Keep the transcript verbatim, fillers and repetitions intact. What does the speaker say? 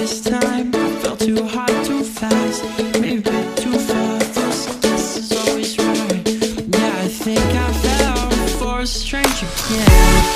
this time. I fell too hard, too fast, maybe a bit too far. First guess is always right. Yeah, I think I fell for a stranger. Yeah.